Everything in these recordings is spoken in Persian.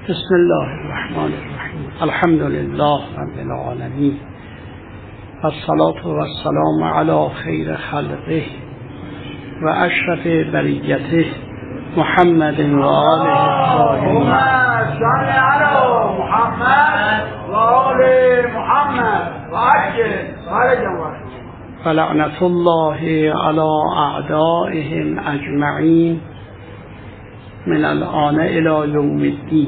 بسم الله الرحمن الرحیم. الحمد لله رب العالمین، والصلاة والسلام علی خیر خلقه و اشرف بریته محمد و آله الطاهرین. صل علی محمد و آل محمد و عجل فرجهم. ولعنة الله علی اعدائهم اجمعین من الآن الی یوم الدین.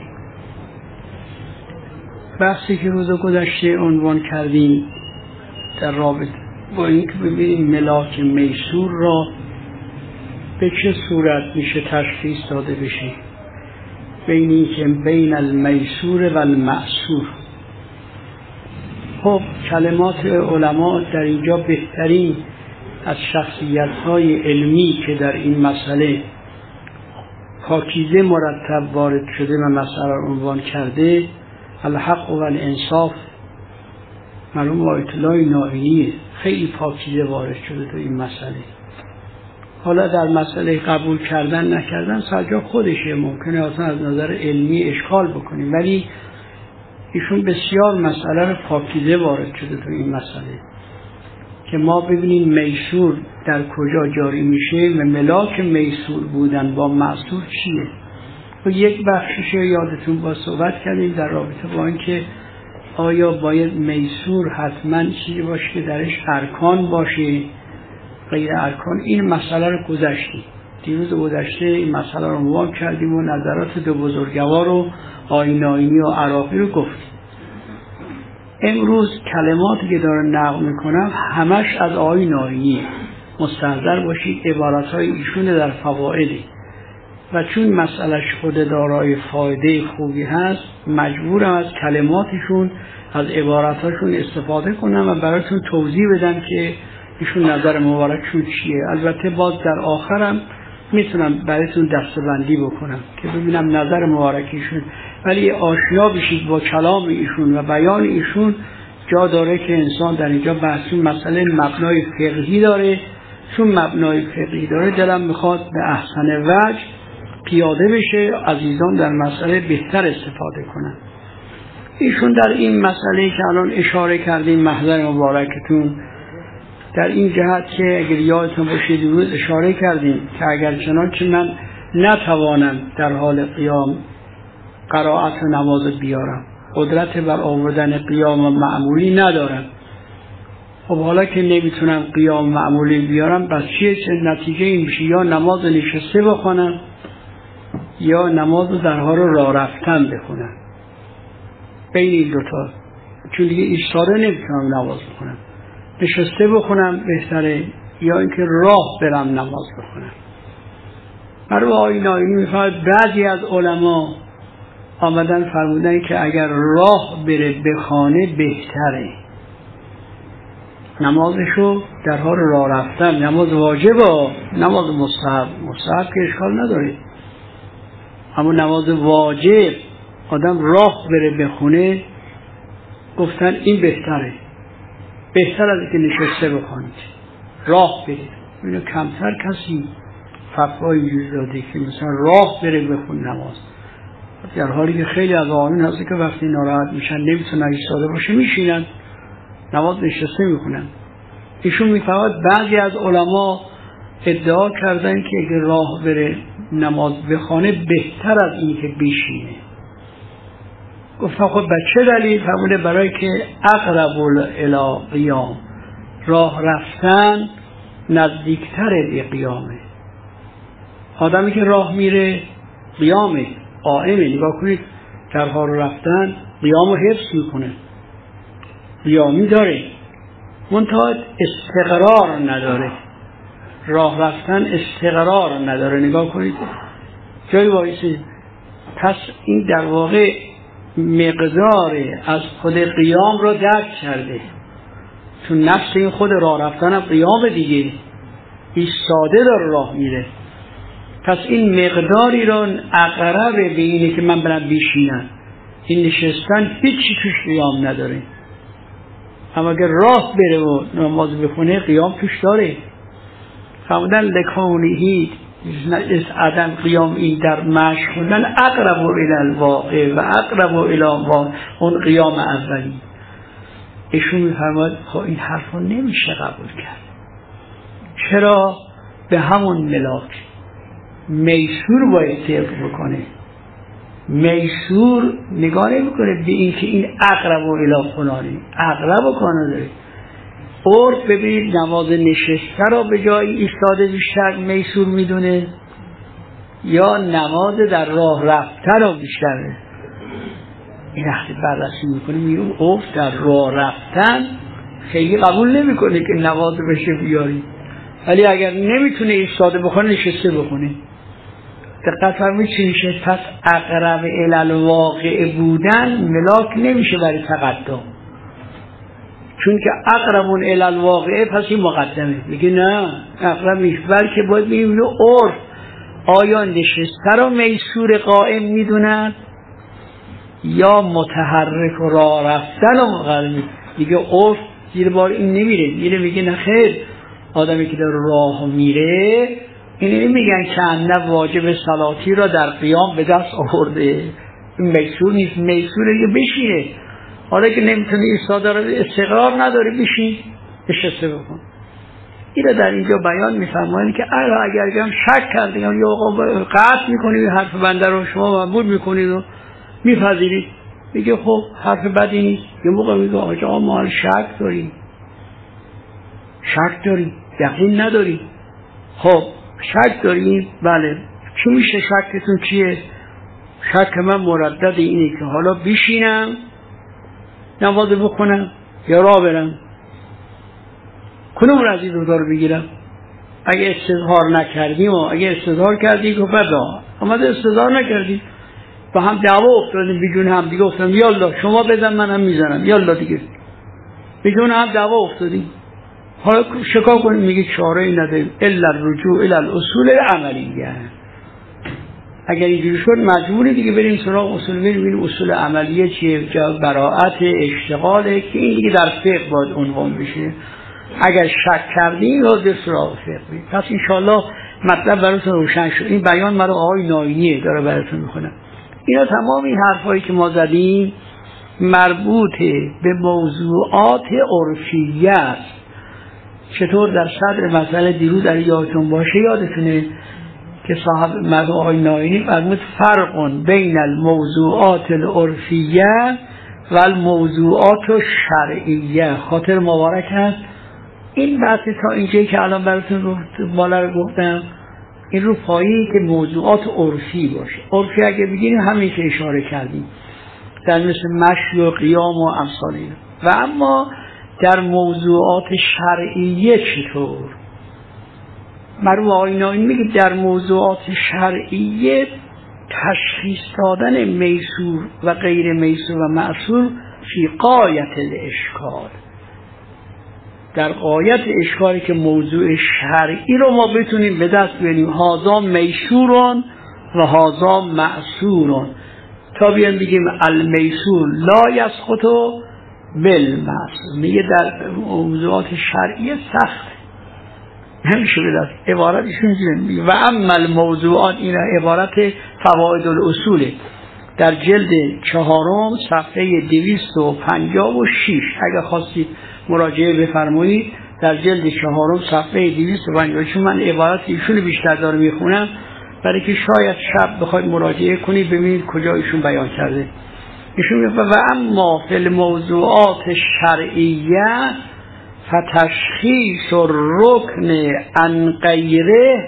بحثی که روز گذشته عنوان کردیم در رابطه با اینکه ببینیم ملاک میسور را به چه صورت میشه تشخیص داده بشه بین المیسور و المأسور. خب کلمات علما در اینجا بهترین از شخصیت‌های علمی که در این مسئله پاکیزه مرتب وارد شده و مسئله را عنوان کرده، الحق و الانصاف مرحوم آیت الله نائینی خیلی پاکیزه وارد شده تو این مسئله. حالا در مسئله قبول کردن نکردن سرجا خودشه، ممکنه اصلا از نظر علمی اشکال بکنیم، ولی ایشون بسیار مسئله رو پاکیزه وارد شده تو این مسئله که ما ببینیم میسور در کجا جاری میشه و ملاک میسور بودن با معسور چیه. و یک بخشش یادتون با صحبت کردیم در رابطه با اینکه آیا باید میسور حتما چیزی باشه که درش ارکان باشه غیر ارکان. این مسئله رو گذشتیم، دیروز گذشته این مسئله رو عنوان کردیم و نظرات دو بزرگوار رو آیین نائینی و عراقی رو گفتیم. امروز کلماتی که داره نقل میکنم همش از آیین نائینی، مستحضر باشید عبارتهای ایشون در فوائدی و چون مسئلهش خود دارای فایده خوبی هست مجبورم از کلماتشون از عبارتاشون استفاده کنم و براتون توضیح بدم که ایشون نظر مبارکشون چیه. البته باز در آخرم میتونم براتون دسته‌بندی بکنم که ببینم نظر مبارکشون، ولی آشنا بشید با کلام ایشون و بیان ایشون جا داره که انسان در اینجا بحثون مسئله مبنای فقهی داره. چون مبنای فقهی داره دلم میخواد به احسن وجه پیاده بشه، عزیزان در مسئله بهتر استفاده کنن. ایشون در این مسئله که الان اشاره کردیم محضر مبارکتون در این جهت که اگر یادتون باشه دیروز اشاره کردیم که اگر چنانچه من نتوانم در حال قیام قرائت و نماز بیارم، قدرت بر آوردن قیام معمولی ندارم، خب حالا که نمیتونم قیام معمولی بیارم بس چه نتیجه این میشه؟ یا نماز نشسته بخونم یا نماز در حال راه رفتن بخونم. بین این دوتا، چون دیگه ایستاده نمیتونم نماز بخونم، نشسته بخونم بهتره یا اینکه راه برم نماز بخونم. برای آیین نائینی میفرماید بعضی از علما آمدن فرمودن که اگر راه بره به خانه بهتره، نمازشو در حال راه رفتن، نماز واجبه، نماز مستحب که اشکال نداره، اما نماز واجب آدم راه بره بخونه گفتن این بهتره، بهتر از اینکه نشسته بخونید راه برید. اینو کمتر کسی فتوای اینجوری داده که مثلا راه بره بخون نماز، در حالی که خیلی از آقایون هستی که وقتی ناراحت میشن نمیتونن ایستاده باشه میشینن نماز نشسته میخونن. ایشون میفرماید بعضی از علما ادعا کردن که اگه راه بره نماز بخونه بهتر از این که بشینه. گفتم خب به چه دلیل؟ فرموده برای که اقرب الی قیام، راه رفتن نزدیکتر به قیامه. آدمی که راه میره قیامه، قائمه، نگاه کنید در حال رفتن قیامو حفظ میکنه، قیامی داره، منتها استقرار نداره. راه رفتن استقرار نداره، نگاه کنید جایی وایسید. پس این در واقع مقدار از خود قیام رو درک کرده، چون نفس این خود راه رفتن هم قیام دیگه، ایستاده داره راه میره. پس این مقداری رو اقرب به اینه که من برم بشینم، این نشستن هیچی توش قیام نداره. اما اگر راه بره و نماز بخونه قیام توش داره. فرمودن لکونهی عدم قیام این در مشق خوندن اقرب الی الواقع و اقرب الی اون قیام اولی. ایشون میفرماید خب این حرفو نمیشه قبول کرد. چرا؟ به همون ملاک میسور باید طبق بکنه. میسور نگاه نمیکنه به این که این اقرب الی فلانی، اقرب کنه داره. عرف ببینید نماز نشسته را به جای ایستاده بیشتر میسور میدونه یا نماز در راه رفتن را بیشتره؟ این وقتی بررسی میکنه میگه عرف در راه رفتن خیلی قبول نمیکنه که نماز بشه بیاری، ولی اگر نمیتونه ایستاده بکنه نشسته بکنه. دقت فرمایید چی میشه؟ پس اقرب الی الواقع بودن ملاک نمیشه برای تقدم، چون که اقربون الی الواقع پس این مقدمه. میگه نه اقرب نیست، بلکه باید بگیم عرف آیا نشسته را میسور قائم میدونن یا متحرک و راه رفتن و مقرمی. میگه عرف زیر بار این نمیره، میگه نه خیر، آدمی که در راه میره این میگن که انه واجب صلاتی را در قیام به دست آورده، این میسور نیست. میسوره که بشینه، حالا که نمیتونه ایستاده را استقرار نداره بشین نشسته بکن. این را در اینجا بیان میفرمایند که اگر هم شک کردیم یا قطع میکنید حرف بنده رو شما مقبول میکنید و میپذیرید، میگه خب حرف بدی نیست. یه موقع میگه آقا ما شک داریم یقین نداریم. خب شک داریم، بله، چی میشه شکتون چیه؟ شک من مردد اینه که حالا بشینم نماز بکنم یا راه برم، کنم رضی رو بگیرم. اگه استظهار نکردیم و اگه استظهار کردیم که بدا آمده استظهار نکردیم با هم دعوا افتادیم، بیجون هم دیگه افتادیم یالله شما بزن منم میزنم، یالله دیگه بیجون هم دعوا افتادیم. حالا شکار کنیم، میگه چاره ای نداریم الا الرجوع الی الاصول عملیه. اگر اینجوری شد مجبوری دیگه بریم سراغ اصول، بریم اصول عملیه چیه؟ براءت، اشتغاله که این دیگه در فقه باید عنوان بشه. اگر شک کردیم یا سراغ فقه بریم. پس انشاءالله مطلب براتون روشن شد. این بیان مرا آقای ناینی داره براتون میخونم. اینا تمام این حرفایی که ما زدیم مربوط به موضوعات عرفیه است. چطور در صدر مسئله دیروز در یادتون باشه، یادتونه که صاحب مرحوم آقای ناینی فرمود فرق بین الموضوعات العرفیه و الموضوعات الشرعیه. خاطر مبارک هست این بحث تا اینجایی که الان براتون بالا رو گفتم این رو پایی که موضوعات عرفی باشه. عرفی اگه بگیریم همین که اشاره کردیم در مثل مشی و قیام و امثال اینا. و اما در موضوعات شرعیه چطور؟ مرحوم آقای ناینی میگه در موضوعات شرعیه تشخیص دادن میسور و غیر میسور و معصور فی غایت الاشکال، در غایت اشکالی که موضوع شرعی رو ما بتونیم به دست بیاریم، هازا میسورون و هازا معصورون، تا بیان بگیم المیسور لا یسقطو بالمعصور. میگه در موضوعات شرعی سخت نمیشه به دست. عبارتشون میگه و اما الموضوعات، این عبارت فوائد الاصوله در جلد 4 صفحه 256. اگر خواستید مراجعه بفرمایید در جلد 4 صفحه 256. چون من عبارت ایشون بیشتر دارم میخونم برای که شاید شب بخواید مراجعه کنید ببینید کجا ایشون بیان کرده. ایشون میگه و اما فی الموضوعات شرعیه فتشخیص الرکن عن غیره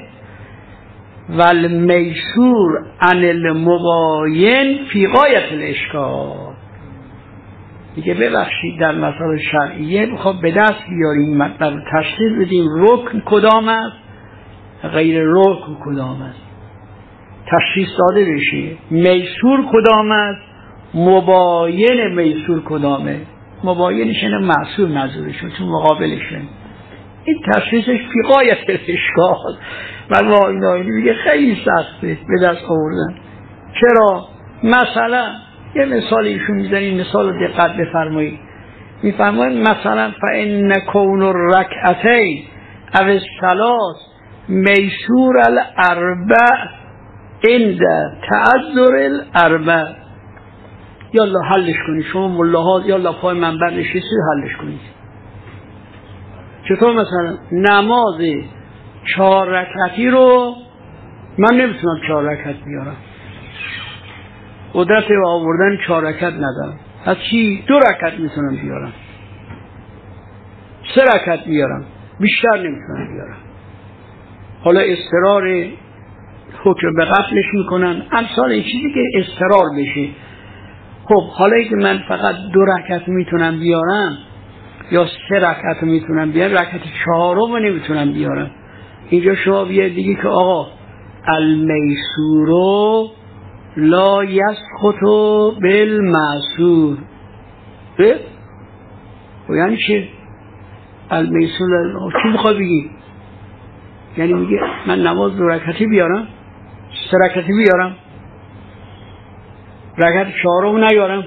و المیسور عن المباین فی غایت الاشکال. دیگه ببخشید در مسائل شرعیه بخواد به دست بیاریم مطلب تشخیص بدیم رکن کدام است غیر رکن کدام است، تشخیص داده بشه میسور کدام است مباین میسور کدامه، مباینش اینه معصور نظورشون تو مقابلشون. این تشخیصش فی غایت الاشکال. من با این میگه خیلی سخته به دست آوردن. چرا؟ مثلا یه مثال ایشون میزنید، مثال رو دقت بفرمایید. میفرمایید مثلا فان کون الرکعتین او الثلاث میسور الاربع عند تعذر الاربع. یالا حلش کنید شما ملاها، یالا پای منبر نشستید حلش کنید. چطور مثلا نماز 4 رکعتی رو من نمیتونم 4 رکعت بیارم، قدرت آوردن 4 رکعت ندارم. از چی 2 رکعت میتونم بیارم، 3 رکعت بیارم، بیشتر نمیتونم بیارم. حالا اضطرار حکم به قتلش میکنن، امثال این چیزی که اضطرار بشه. خب حالا که من فقط 2 رکعت میتونم بیارم یا 3 رکعت میتونم بیارم، رکعت 4م نمیتونم بیارم. اینجا شما بیاید دیگه که آقا المیسور لا یسقط بالمعسور. و یعنی چه المیسور؟ چی میخواد بگی؟ یعنی میگه من نماز 2 رکعتی بیارم، 3 رکعتی بیارم، رکعت 4م نیارم.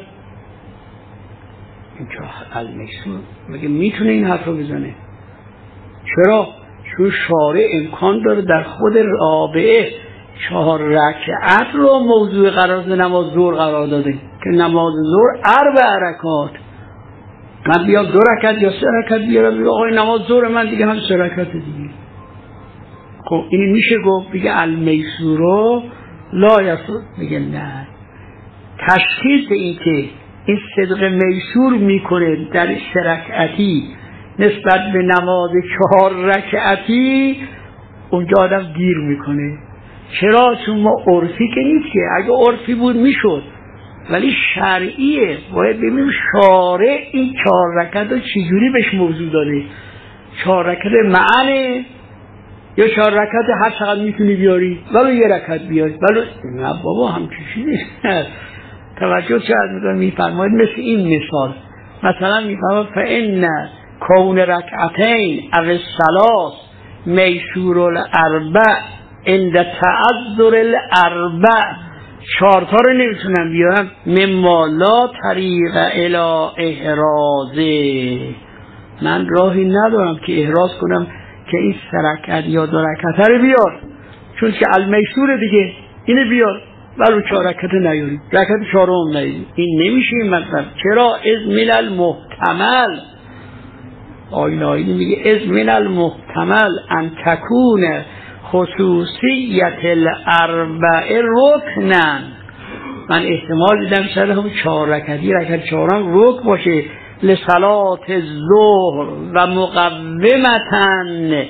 اینجا المیسور میگه میتونه این حرف رو بزنه. چرا؟ چون شارع امکان داره در خود رابعه 4 رکعت رو موضوع قرار داده، نماز ظهر قرار داده که نماز ظهر 4 رکعات. من بیام 2 رکعت یا 3 رکعت بیارم، بگه آقای نماز ظهر من دیگه هم 3 رکعت دیگه. خب این میشه گفت بگه المیسورو لا یسقط؟ میگه نه. تشخیص این که این صدق میسور میکنه در 3 رکعتی نسبت به نماز 4 رکعتی، اونجا آدم گیر میکنه. چرا؟ چون ما عرفی که نیست که، اگه عرفی بود میشد، ولی شرعیه. باید ببینیم شارع این 4 رکعت رو چجوری بهش موضوع داده. 4 رکعت معنی یا 4 رکعت هر چقدر میتونی بیاری، ولو 1 رکعت بیاری، ولو نه بابا همچین چیزی نیست. توجه چقدر میفرماید مثل این مثال، مثلا میفرماید فإن کون رکعتین او الثلاث میسور الاربع عند تعذر الاربع. 4 تا رو نمیتونم بیارم، مما لا طریق الی احرازه. من راهی ندارم که احراز کنم که این 3 رکعت یا 2 رکعت رو بیار، چون که المیسور دیگه اینو بیار ولو 4 رکعت نیاری، رکعت 4م نیاری. این نمیشه این مطلب. چرا؟ از من المحتمل، آینه میگه از من المحتمل ان تکون خصوصیت الاربع رکنن. من احتمال دیدم سر هم 4 رکعتی، رکعت 4م رکن باشه لصلات الظهر و مقومتن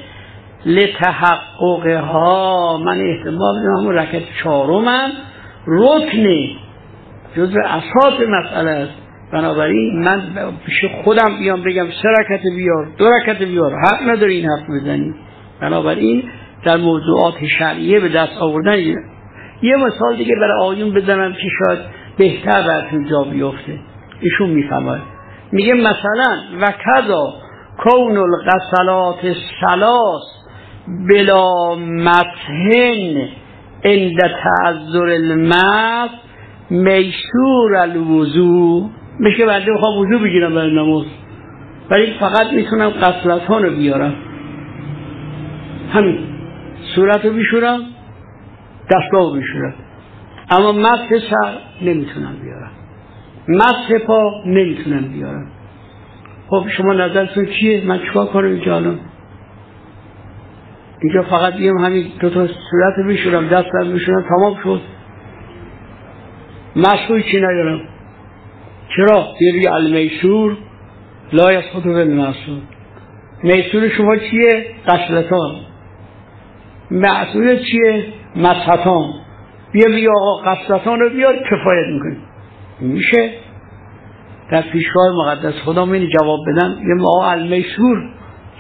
لتحققها. من احتمال دیدم هم رکعت 4م رکنه، جزء اساس مسئله است. بنابراین من پیش خودم بیام بگم 3 رکعت بیار، 2 رکعت بیار، حق نداری این حرف بزنی. بنابراین در موضوعات شرعیه به دست آوردن. یه مثال دیگه برای آیون بزنم که شاید بهتر براتون جا بیفته. ایشون میفهمه، میگه مثلا و کذا کون الغسلات الثلاث بلا مطهن عند تعذر المس میسور الوضو. میشه بنده بخوام وضو بگیرم برای نماز، ولی فقط میتونم غسلتان رو بیارم، همین صورت رو بشورم، دستگاه رو بشورم، اما مسح سر نمیتونم بیارم، مسح پا نمیتونم بیارم. خب شما نظرتون چیه؟ من چیکار کنم اینجا الان؟ اینجا فقط بیام همین 2 تا صورت رو بشورم، دست رو بشورم، تمام شد. مسحوی چی ندارم. چرا؟ دیگه المیسور لا یسقط بالمعسور. میسور شما چیه؟ غسلتان. معسور چیه؟ مسحتان. بیا آقا غسلتان رو بیار، کفایت میکنه. میشه در پیشگاه مقدس خدا می جواب بدن یه ما المیسور؟ نه.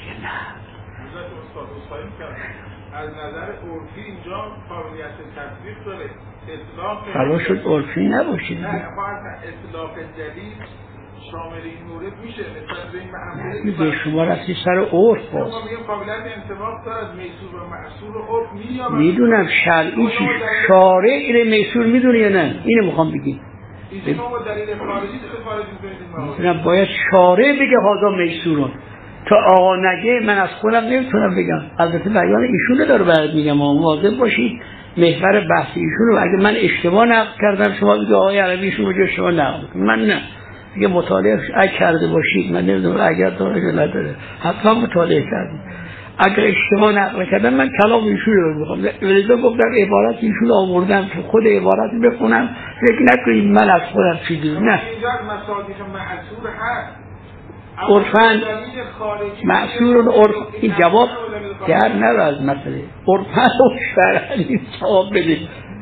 از نظر عرفی اینجا قابلیت تطبیق داره. قرار شد عرفی نباشه. نه اطلاق دلیل شامل این مورد میشه نسبت به این معموله. شما رفتی سر عرف باز. شما میگم قابلیت انطباق داره از میسور و معصور و عرف میام. میدونم شرعی چی شارع این میسور میدونه یا نه؟ اینو میخوام بگی. شما با دلیل خارجی استفاده میکنید. باید شارع بگه هذا میسورون. تا آقا نگه من از خودم نمیتونم بگم. البته بیان ایشون داره برات میگم، مواظب باشید محور بحث ایشون رو. اگه من اشتباه نقل کردم شما بگید آقای عربی ایشون رو اشتباه نقل، من نه. اگه مطالعه کرده باشید، من نمیدونم اگر داره یا نداره، حتما مطالعه کردید. اگر اشتباه نقل کردم من کلام ایشون رو میخوام، ولذا گفتم عبارت ایشون آوردم که خود عبارت بخونم، فکر نکنید من از خودم چیزی نه. اینجا مصادیق معصور هست عرفاً معصور عرف این جواب در نرو از مسئله عرفاً و شرعاً جواب بده.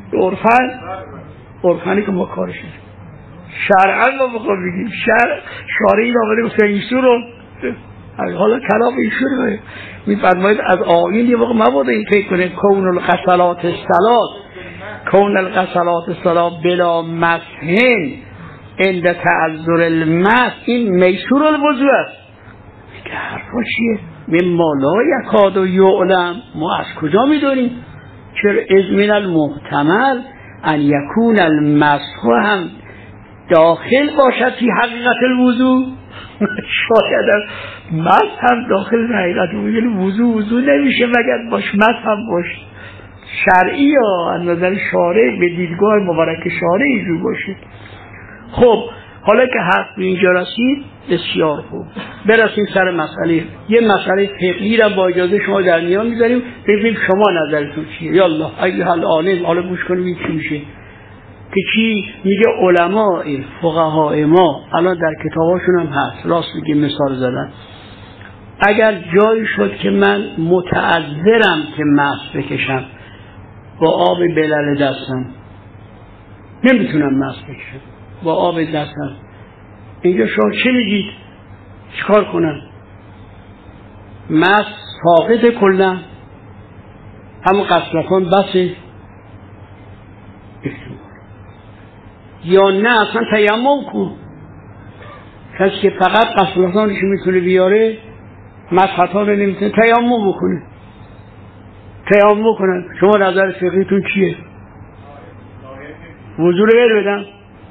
عرفاً که ما کارش شرعاً ما بخوام بگیم شارعی آمده گفته ایشون رو، حالا کلام ایشون رو میفرماید از آیین یه موقع مبادا این فکر کنه کون الغسلات الصلاة بلا مسحن عند تعذر المس، این میسور الوضوء است. که حرفا چیه؟ مما لا یکاد یعلم، ما از کجا میدونیم؟ چرا اذ من المحتمل ان یکون المسح هم داخل باشد فی حقیقت الوضوء. شاید مسح هم داخل حقیقت وضوء نمیشه مگر باش مسح هم باش شرعی یا از نظر شارع به دیدگاه مبارک شارع اینجور باشه. خب حالا که حرف به اینجا رسید بسیار خوب، برسیم سر مسئله. یه مسئله فقهی را با اجازه شما در میان میذاریم، ببینیم شما نظرتون چیه. یالله ایها العالم، حالا گوش کنیم چی میشه. که چی میگه علماء فقهای ما الان در کتاباشون هم هست، راست میگه مثال زدن. اگر جایی شد که من متعذرم که مس بکشم با آب بلل دستم، نمیتونم مس بکشم با آب دستم، اینجا شما چه میگید؟ چیکار کنم؟ مس ساقط کلا همون قصرکان بسه یا نه اصلا تیمم کن. کسی که فقط قصرکانش میتونه بیاره مسحت‌ها رو نمیتونه تیمم بکنه. تیمم کنن. شما نظر فقهیتون چیه؟ وضو رو بر بدم؟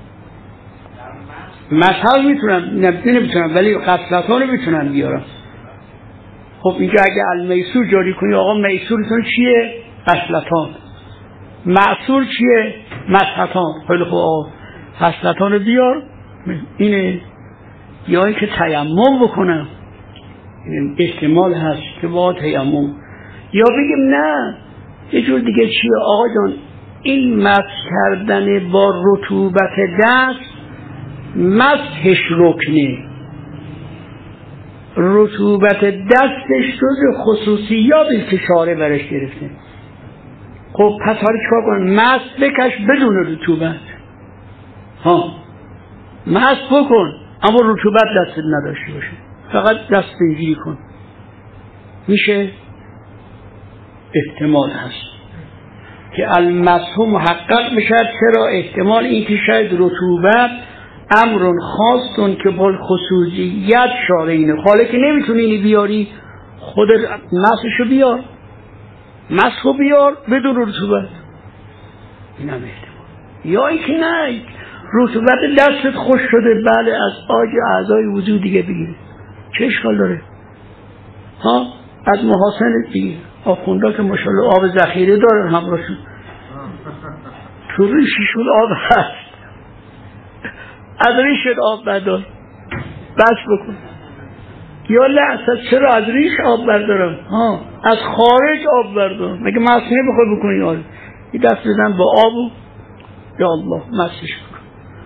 مسحت میتونم نمیتونم ولی غسلت‌ها رو میتونم بیارم. خب اینجا اگه المیسور جاری کنی آقا میسورتون چیه؟ غسلتان. معصور چیه؟ مسحتان. خیلی خوب آقا غسلتان رو بیار، اینه. یا این که تیمم بکنم، این احتمال هست که با تیمم. یا بگیم نه یه جور دیگه چیه آقا جان، این مسح کردن با رطوبت دست مسحش رکنه، رطوبت دستش جز خصوصیاتی که شارع برش گرفته. خب پس حالا چیکار کنم؟ مسح بکش بدون رطوبت. مسح بکن اما رطوبت دستت نداشته باشه، فقط دست اینجوری کن. میشه؟ احتمال هست که المسح محقق میشه. چرا؟ احتمال این که شاید رطوبت امر خاصتون که با خصوصیت شارعینه، حالا که نمیتونی اینی بیاری خود مسحشو بیار، مسحو بیار بدون رطوبت. این هم احتمال. یا ای که نه رطوبت دستت خوش شده، بله از آج اعضای وضو دیگه بگیره، چه اشکال داره؟ از محاسنت بگیر. آخوندا که ماشاءالله آب ذخیره دارن همراهشون، تو ریششون آب هست، از ریشت آب بردار بس بکن. یا لحظه چرا از ریش آب بردارم؟ از خارج آب بردار. مگه مسئله بخوای بکنی؟ آره این دست بزن با آبو یا الله مسئلش بکن.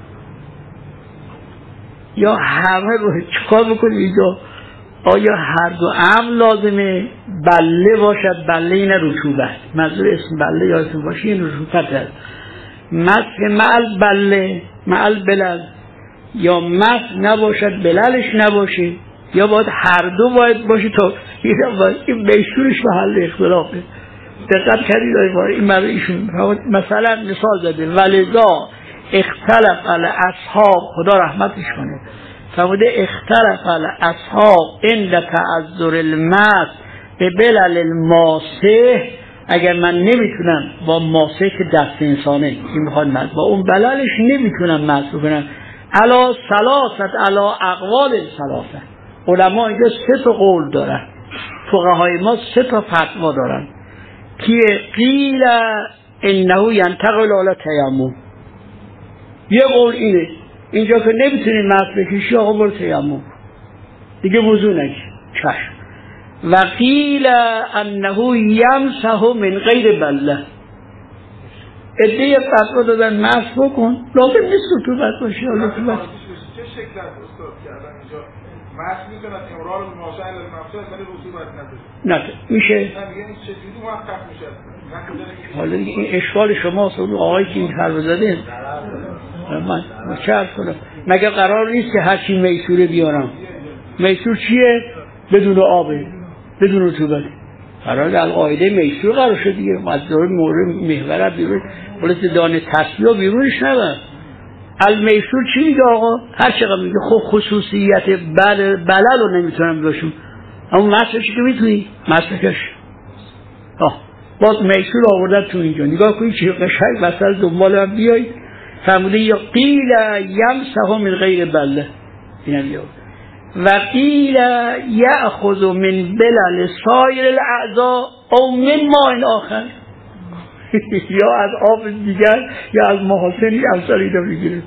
یا همه رو چکار بکنی اینجا؟ آیا هر دو امر لازمه؟ بله باشد، بله این رطوبت، منظور اسم بله یادتون باشه این رطوبت هست. مسح معل بله معل بلل، یا مسح نباشد بللش نباشه، یا باید هر دو باید باشه. تا این بیشتورش محل اختلافه. دقت کردید این مرد ایشون مثلا مثال زده ولذا اختلف علی اصحاب، خدا رحمتش کنه، فرموده اختلف علی اصحاب عند تعذر المس به بلل الماسح. اگر من نمیتونم با ماسح که دست انسانه این میخواد من با اون بللش نمیتونم مسح کنم، علا ثلاثت علا اقوال ثلاثه، علما اینجا 3 تا قول دارن، فقهای ما 3 تا فتوا دارن که قیل انه ینتقل علی تیمم. یه قول اینه اینجا که نمیتونی مس بکشی آقا برو تیمم دیگه وضو نکن چشم. و قیل انه یمسح من غیر بله. ادعای فتوا دادن مس بکن، لازم نیست رطوبت باشه. رطوبت چه شکل استاد کردن اینجا؟ مس میکنن امرار الماشا علی المفسد ولی رطوبت نداره. نه میشه. میگن این چجوری موفق میشه؟ حالا این اشکال شماست اون آقایی که این حرف زده. من چه عرض کنم؟ مگه قرار نیست که هرچی میسوره بیارم؟ میسور چیه؟ بدون آبه، بدون رطوبت. قرار القاعده میسور قرار شد دیگه. مزدور مورد محور بیرون بلد دانه تصفیه بیرونش نبر. المیسور چی میگه آقا؟ هر چقدر میگه خب خصوصیت بلل رو نمیتونم باشم، اما مسلشی که میتونی مسلکش باز میسور آوردن تو اینجا. نگاه کنید چه قشنگ مثلا دنبال هم بیایید فرموده یا قیل یمسح من غیر بله اینم یا و قیل یأخذ من بلل سایر الاعضاء او من ماء آخر یا از آب دیگر یا از محاسنی امثال اینا بگیره.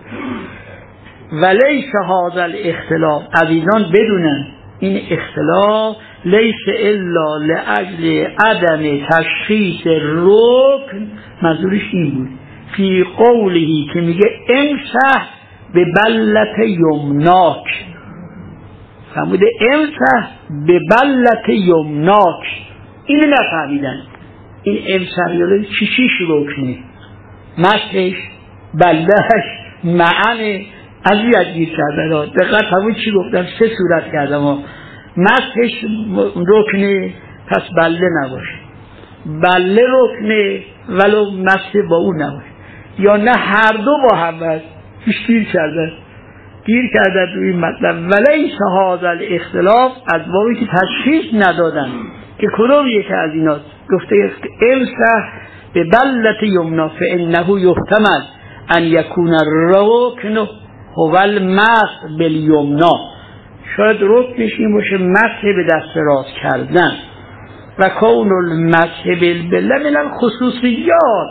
ولیس هذا الاختلاف، از اینان بدونن این اختلاف لیس الا لاجل عدم تشخیص رکن، منظورش این بود فی قوله که میگه امسح به بلت یمناک، فرموده امسح به بلت یمناک. اینو نفهمیدن. این امسح یاله چیش رکنه، مسحش، بلهش، معنه از یادگیر کردن. دقیقا همون چی گفتم 3 صورت کردم. مسحش رکنه پس بله نباشه، بله رکنه ولو مسح با اون نباشه، یا نه هر دو با هم هست. گیر کردن روی این مطلب. ولیس هذا الاختلاف از بابی که تشخیص ندادن که کدوم یکی از ایناست. گفته امسح به بلت یمنا فانه یحتمل ان یکون الرکن هو المسح بالیمنا، شاید رکنش این باشه مسح به دست راست کردن. و کون المسح بالبله من الخصوصیات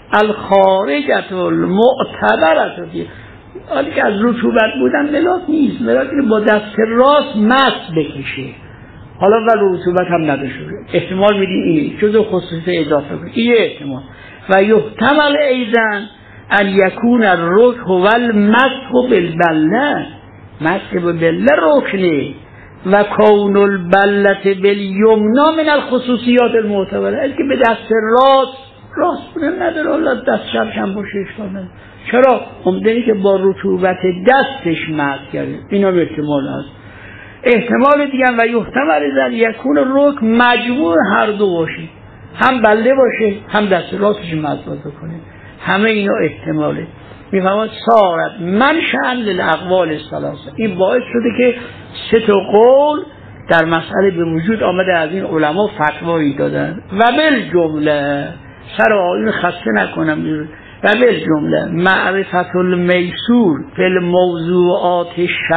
الخارجه المعتبره. حالی که از رطوبت بودن ملاک نیست، ملاک با دست راست مسح بکشه، حالا ولی رطوبت هم نداشته احتمال میدیم اینه جزو خصوصیت اضافه کنه این احتمال. و یحتمل ایضا ان یکون الرکن هو المسح بالبله، مسح بالبله رکنه. و کون البلة بالیمنا من الخصوصیات المعتبره، از که به دست راست بودن نداره، حالا دست چپش هم باشه اشکال نداره. چرا؟ عمدنی که با رطوبت دستش مسح کرده. اینا به احتمال هست. احتمال دیگه و یحتمل زن یکون رکن مجموع هر دو باشه، هم بله باشه هم دست راستش مسح کنه. همه اینا احتماله. میفهمد صارت منشأ للاقوال الثلاثه. این باعث شده که 3 تا قول در مسئله به وجود آمده. از این علما فتوایی دادن. و بالجمله سر آیون خسته نکنم، و بالجمله معرفت المیسور فی الموضوعات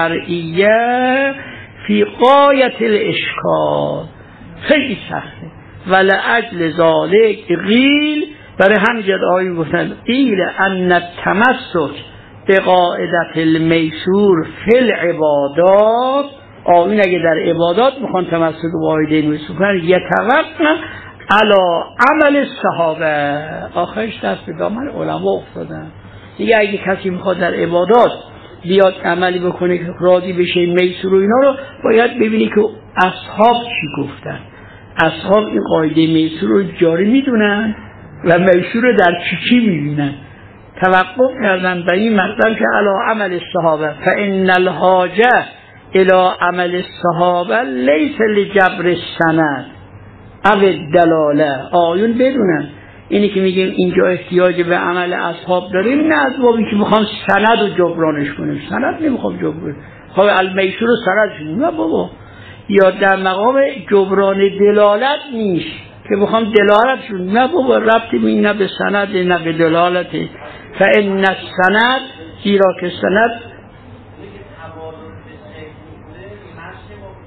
الشرعیه فی غایت الاشکال، خیلی سخته. ولأجل ذالک قیل، برای همین آیه گفتن قیل ان التمسک بقاعدت المیسور فی العبادات، آیین اگه در عبادات میخوان تمسک به قاعده میسور کنن یتوقف علی عمل صحابه، آخرش دست به دامن علما افتادن دیگه. اگه کسی میخواد در عبادات بیاد عملی بکنه که راضی بشه میسور و اینا رو، باید ببینی که اصحاب چی گفتن. اصحاب این قاعده میسور رو جاری میدونن و میسور رو در چی میبینن. توقف کردن به این مطلب که علی عمل صحابه، فان الحاجه الی عمل الصحابه لیس لجبر السند او دلاله. آیون بدونن اینی که میگیم اینجا احتیاج به عمل اصحاب داریم، نه از بابی که میخوام سند رو جبرانش کنیم. سند نمیخوام جبران، خب المیسور رو سند شدیم نه بابا. یا در مقام جبران دلالت نیست که بخوام دلالت شد، نه بابا، ربطی می نه به سند نه به دلالت. فان السند، زیرا که سند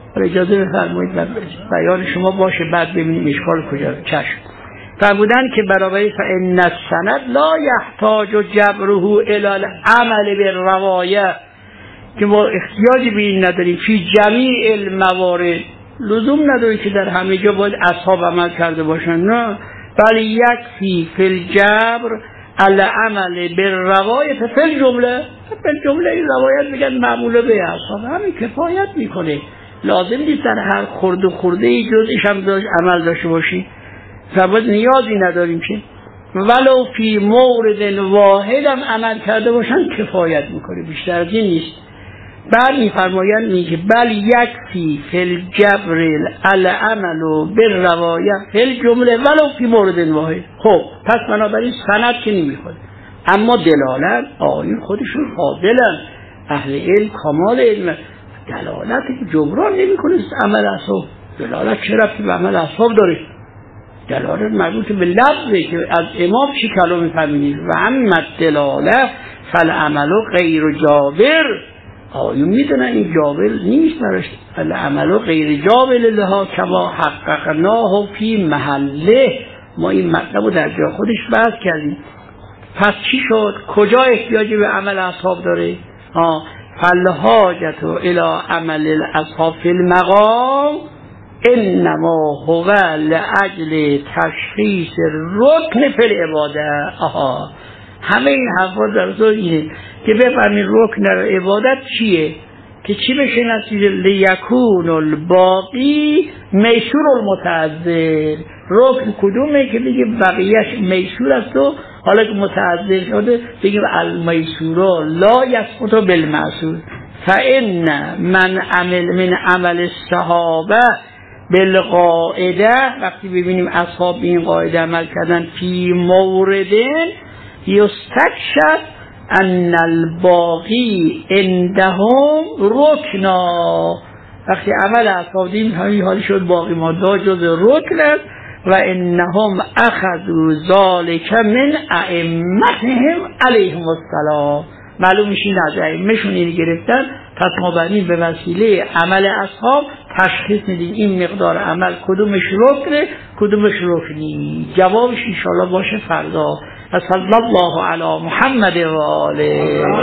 اجازه بفرمایید بیان شما باشه بعد ببینیم اشکال کجا. چشم. فرمودن که برای فإن السند لا يحتاج جبره الی العمل بالروایه، که ما احتیاجی به این نداریم فی جمیع الموارد، لزوم نداره که در همه جا باید اصحاب عمل کرده باشن، نه، بل یکفی فی الجبر العمل بالروایه فی الجمله. فی الجمله این روایت میگن معموله به اصحاب، همین کفایت میکنه، لازم نیست در هر خورده جزئیش هم عمل داشته باشی، فقط نیازی نداریم که ولو فی مورد واحد هم عمل کرده باشن کفایت میکنه، بیشتر از این نیست. بعد میفرمایند میگه بل یکفی فی الجبر العمل بالروایه فی الجمله ولو فی مورد واحد. خب پس بنابراین سند که نمیخواد، اما دلالت آیون خودشون فاضلن، اهل علم کمال علم، دلالت که جبران نمیکنه عمل اصحاب. دلالت چه ربطی به عمل اصحاب داره؟ دلالت مربوط به لفظه که از امام چی کلام میفهمید و اما دلاله فالعمل غیر جابر. آیون میدونن این جابر نیست براش، فالعمل غیر جابر لها کما حققناه فی محله. ما این مطلب رو در جا خودش بحث کردیم. پس چی شد؟ کجا احتیاجی به عمل اصحاب داره؟ فالحاجت الی عمل الاصحاب فی المقام انما هو لاجل تشخیص رکن فی العباده. همه این حرفا در زور اینه که بفهمین رکن در عبادت چیه، که چی بشه نتیجه لیکون الباقی میسور المتعذر. رکن کدومه که بگه بقیهش میسور است و حالا که متعذر شده بگیم المیسور لا یسقط بالمعسور. فإن من عمل الصحابه بالقاعده، وقتی ببینیم اصحاب این قاعده عمل کردن فی موردن یستکشف ان الباقی عندهم رکنا. وقتی عمل اصحاب دیم همین حالی شد باقی ماده جز رکن است و انهم اخذوا ذلك من ائمتهم علیهم السلام. معلوم میشه از ائمهشون اینو گرفتن، پس ما بنیم به وسیله عمل اصحاب تشخیص میدیم این مقدار عمل کدومش رکنه کدومش رکنی. جوابش انشاءالله باشه فردا. صلی الله علی محمد و آله.